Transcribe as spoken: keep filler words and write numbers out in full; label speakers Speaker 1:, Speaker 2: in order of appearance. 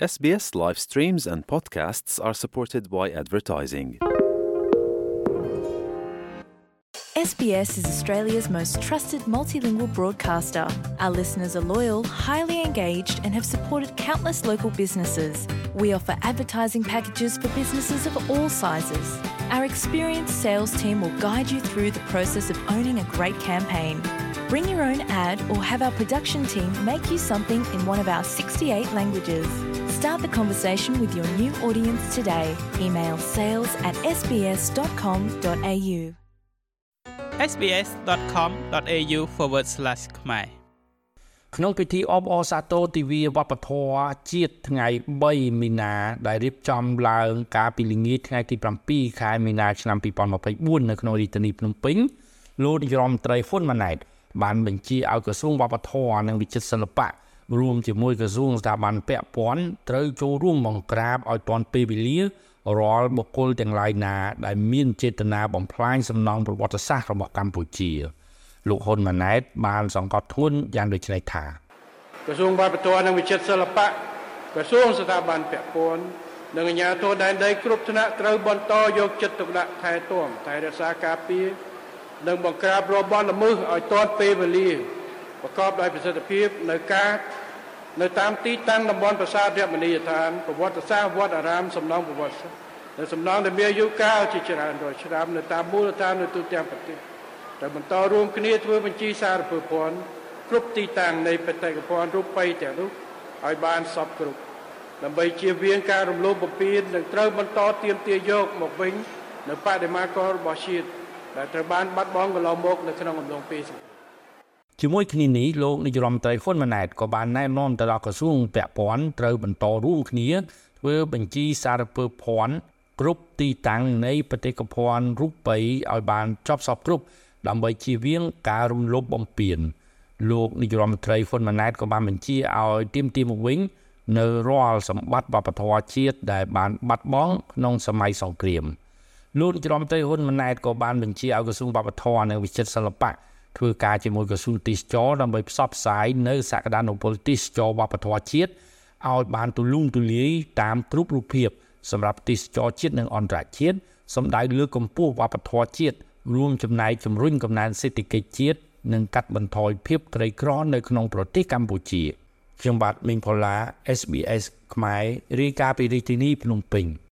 Speaker 1: S B S live streams and podcasts are supported by advertising.
Speaker 2: S B S is Australia's most trusted multilingual broadcaster. Our listeners are loyal, highly engaged, and have supported countless local businesses. We offer advertising packages for businesses of all sizes. Our experienced sales team will guide you through the process of owning a great campaign. Bring your own ad or have our production team make you something in one of our sixty-eight languages. Start the conversation with your new audience today. Email sales at sbs.com.au.
Speaker 3: sbs.com.au forward slash ខ្មែរ
Speaker 4: ក្នុងពិធីអបអរសាទរទិវាវប្បធម៌ជាតិថ្ងៃ3មីនាដែលរៀបចំឡើងកាលពីល្ងាចថ្ងៃទី7ខែមីនាឆ្នាំ2024នៅក្នុងរាជធានីភ្នំពេញលោកនាយរដ្ឋមន្ត្រីហ៊ុនម៉ាណែតបានបញ្ជាឲ្យក្រសួងវប្បធម៌និងវិចិត្រសិល្បៈរួមជាមួយក្រសួងស្ថាប័នពាក់ព័ន្ធត្រូវចូលរួមបង្ក្រាបឲ្យទាន់ពេលវេលារាល់បុគ្គលទាំងឡាយណាដែលមានចេតនាបំផ្លាញសំណង់ប្រវត្តិសាស្ត្ររបស់កម្ពុជាលោកហ៊ុនម៉ាណែតបានសង្កត់ធ្ងន់យ៉ាងដូចនេះថា
Speaker 5: ក្រសួងវប្បធម៌និងវិចិត្រសិល្បៈក្រសួងស្ថាប័នពាក់ព័ន្ធនិងអាជ្ញាធរដែនដីគ្រប់ថ្នាក់ត្រូវបន្តយកចិត្តទុកដាក់ថែទាំថែរក្សាការពារនិងបង្ក្រាបរាល់បទល្មើសឲ្យទាន់ពេលវេលាប្រកបដោយប្រសិទ្ធភាពនៅការនៅតាមទីតាំងតំបន់ប្រាសាទរមណីយដ្ឋានប្រវត្តិសាស្ត្រវត្តអារាមសំណង់ប្រវត្តិសាស្ត្រនិងសំណង់ដែលមានអាយុកាលជាច្រើនរយឆ្នាំនៅតាមមូលដ្ឋាននៅទូទាំងប្រទេសដែលបន្តរួមគ្នាធ្វើបញ្ជីសារពើភ័ណ្ឌគ្រប់ទីតាំងនៃបេតិកភណ្ឌរូបិយទាំងនោះឲ្យបានសពគ្រប់ដើម្បីជៀសវាងការរំលោភបំពាននិងត្រូវបន្តទាមទារយកមកវិញនៅបដិមាកររបស់ជាតិដែលត្រូវបានបាត់បង់កន្លងមកនៅក្នុងអំឡុងពេល
Speaker 4: ជាមួយគ្នានេះលោកនាយរដ្ឋមន្ត្រីហ៊ុនម៉ាណែតក៏បានណែនាំទៅដល់ក្រសួងពាក់ព័ន្ធត្រូវបន្តរួមគ្នាធ្វើបញ្ជីសារពើភ័ណ្ឌគ្រប់ទីតាំងនៃបេតិកភណ្ឌរូបិយឲ្យបានចប់សពគ្រប់ដើម្បីជៀសវាងការរំលោភបំពានលោកនាយរដ្ឋមន្ត្រីហ៊ុនម៉ាណែតក៏បានបញ្ជាឲ្យទាមទារមកវិញនៅរាល់សម្បត្តិវប្បធម៌ជាតិដែលបានបាត់បង់ក្នុងសម័យសង្គ្រាមលោកនាយរដ្ឋមន្ត្រីហ៊ុនម៉ាណែតក៏បានបញ្ជាឲ្យក្រសួងវប្បធម៌និងវិចិត្រសិល្បៈធ្វើការជាមួយក្រសួងទេសចរដើម្បីផ្សព្វផ្សាយនៅសក្តានុពលទេសចរវប្បធម៌ជាតិឲ្យបានទូលំទូលាយតាមគ្រប់រូបភាពសម្រាប់ទេសចរជាតិនិងអន្តរជាតិសម្ដៅលើកម្ពុជាវប្បធម៌ជាតិរួមចំណែកជំរុញកំណើនសេដ្ឋកិច្ចជាតិនិងកាត់បន្ថយភាពក្រីក្រនៅក្នុងប្រទេសកម្ពុជាខ្ញុំបាទមីងផល្លា S B S ខ្មែររាយការណ៍ពីរាជធានីភ្នំពេញ